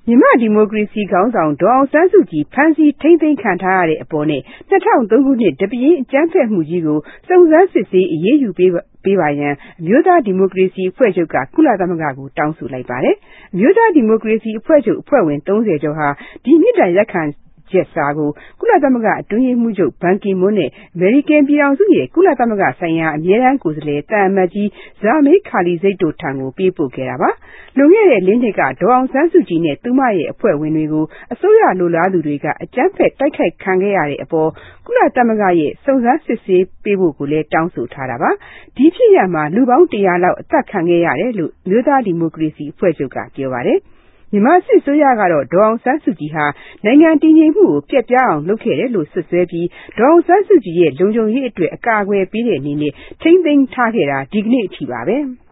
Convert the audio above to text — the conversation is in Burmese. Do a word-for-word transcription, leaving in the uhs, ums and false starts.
မြန်မာ့ဒီမိုကရေစီခေါင်းဆောင်ဒေါ်အောင်ဆန်းစုကြည်ဖမ်းဆီးထိန်းသိမ်းခံထားရတဲ့အပေါ်နဲ့၂၀၀၃ခုနှစ်ဒီပဲယင်းအကြမ်းဖက်မှုကြီးကိုစုံစမ်းစစ်ဆေးအရေးယူပေးပေးပါရန်အမျိုးသားဒီမိုကရေစီအဖွဲ့ချုပ်ကကုလသမဂ္ဂကိုတောင်းဆိုလိုက်ပါတယ်။အမျိုးသားဒီမိုကရေစီအဖွဲ့ချုပ်အဖွဲ့ဝင်သုံးဆယ်ကျော်ဟာဒီမြစ်တံရက်ခံချက်စာကိုကုလသမဂ္ဂအတွင်းရေးမှူးချုပ်ဘန်ကီမွန်းနဲ့အမေရိကန်ပြည်ထောင်စုရဲ့ကုလသမဂ္ဂဆိုင်ရာအမြဲတမ်းကိုယ်စားလှယ်တာအမတ်ကြီးဇာမေးခါလီစိတ်တို့ထံကိုပေးပို့ခဲ့တာပါ။လွန်ခဲ့တဲ့လေးနှစ်ကဒေါ်အောင်ဆန်းစုကြည်နဲ့သူမရဲ့အဖွဲ့ဝင်တွေကိုအစိုးရလိုလားသူတွေကအကြမ်းဖက်တိုက်ခိုက်ခံခဲ့ရတဲ့အပေါ်ကုလသမဂ္ဂရဲ့စုံစမ်းစစ်ဆေးပေးဖို့ကိုလည်းတောင်းဆိုထားတာပါ။ဒီဖြစ်ရပ်မှာလူပေါင်းတရာလောက်အသက်ခံခဲ့ရတယ်လို့အမျိုးသားဒီမိုကရေစီအဖွဲ့ချုပ်ကပြောပါတယ်။မြန်မာစစ်အစိုးရကတော့ဒေါ်အောင်ဆန်းစုကြည်ဟာနိုင်ငံတည်ငြိမ်မှုကိုပျက်ပြားအောင်လုပ်ခဲ့တယ်လို့ဆွဆွဲပြီးဒေါ်အောင်ဆန်းစုကြည်ရဲ့လုံခြုံရေးအတွက်အကာအကွယ်ပေးတဲ့အနေနဲ့ထိန်းသိမ်းထားခဲ့တာဒီကနေ့အထိပါပဲ။